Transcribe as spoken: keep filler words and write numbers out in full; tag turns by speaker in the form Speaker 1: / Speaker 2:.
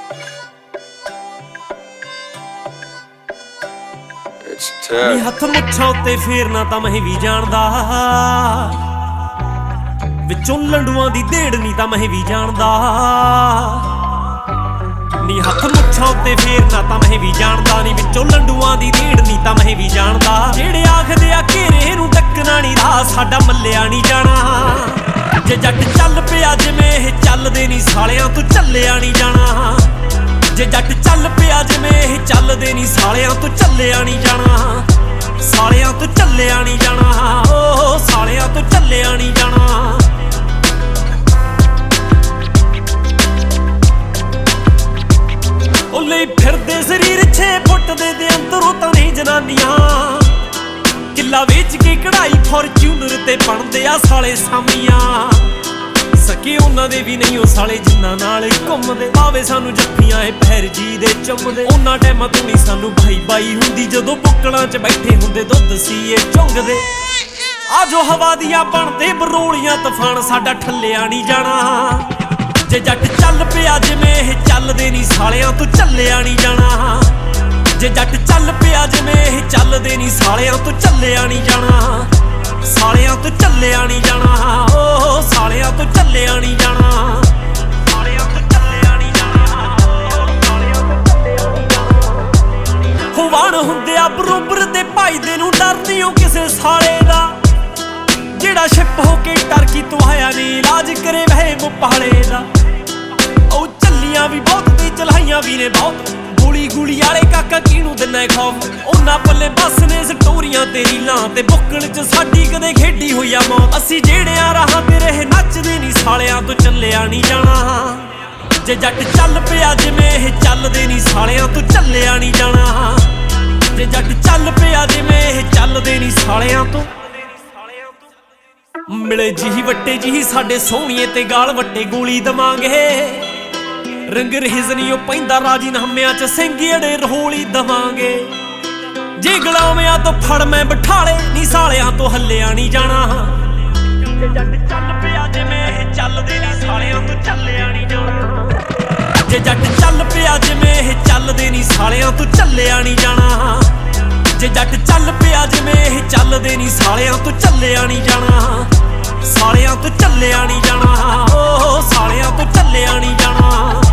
Speaker 1: ਨੀ हथ मुच्छां उत्ते फेरना तां मैं भी जानदा, विचों लंडुआं दी देड़ नी तां मैं भी जानदा। नी हथ मुच्छां उत्ते फेरना तां मैं भी जानदा, नी विचों लंडुआं दी देड़ नी तां मैं भी जानदा। जेड़े आखदे आ घेरे नूं टक्कना नी राह साडा मल्लिया नी जाना। जे जट चल पिया जिवें इह चलदे नी सालियां तूं झल्लिया नी जाना। जे जट चल पिया जिवें इह चलदे नी सालियां तूं झल्लिया नी जाना। सालियां तूं झल्लिया नी जाना, ओ सालियां तूं झल्लिया नी जाना। ओ लई फिरदे शरीर छे फुट दे दे अंदरों तां नहीं जनानियां। किला वेच के कढ़ाई फॉर्च्यूनर ते बनदे आ साले सामियां। सके उन्हां दे भी नहीं ओ साले जिन्हां नाल घुमदे। आवे सानू जफ्फियां ए पैर जी दे चुमदे। उन्हां टाइमां तूं नहीं सानू भाई बाई हुंदी, जदों बुक्कड़ां च बैठे हुंदे दुੱਧ सीए चुंगदे। आ जो हवा दियां बनदे बरोलियां तूफान साडा ठल्लिया नहीं जाना। जे जट चल पिया जिवें इह चलदे नी सालियां तूं झल्लिया नहीं जाना। जे जट चल पिया जिवें इह चलदे नी सालियां तूं झल्लिया नहीं जाना। सालियां तूं झल्लिया नहीं जाना, ओ सालियां तूं झल्लिया नहीं जाना। सालियां तूं झल्लिया नहीं जाना। हुवान हुंदे आ बरोबर ते भाई दे नूं डर नहीं ओ किसे साले दा। जेड़ा शिप हो के टरकी तूं आया नी इलाज करे वहे मुपाले दा। ओ झल्लियां भी बहुत ते चलाइयां भी ने बहुत। गोली गोली वाले काका किनू दिना खौफ। उन्हां पल्ले बस ने स्टोरियां तेरी लां ते बुक्कण च साडी कदे खेडी होई आ मौत। असीं जेड़ियां राहां ते रहे नचदे नी सालियां तूं झल्लिया नहीं जाना। जे जट चल पिया जिवें इह चलदे नी सालियां तूं झल्लिया नहीं जाना। जे जट चल पिया जिवें इह चलदे नी सालियां तूं। मिले जी वट्टे जी साडे सोहणीए ते गाल वट्टे गोली दवांगे। रंग रेज नहीं ओ पैंदा राजीनामिਆਂ च ਸਿੰਘੜੇ रहोली दवांगे। जे गुलामियां तो फड़ मैं बिठाले नी सालियां तो हल्लिया नहीं जाना। जे जट चल पिया जिवें इह चलदे नी सालियां तो झल्लिया नहीं जाना। जे जट चल पिया जिवें इह चलदे नी सालियां तो झल्लिया नहीं जाना। जे जट चल पिया जिवें इह चलदे नी सालियां तो झल्लिया नहीं जाना। सालियां तो झल्लिया नहीं जाना, ओ सालियां तो झल्लिया नहीं जाना।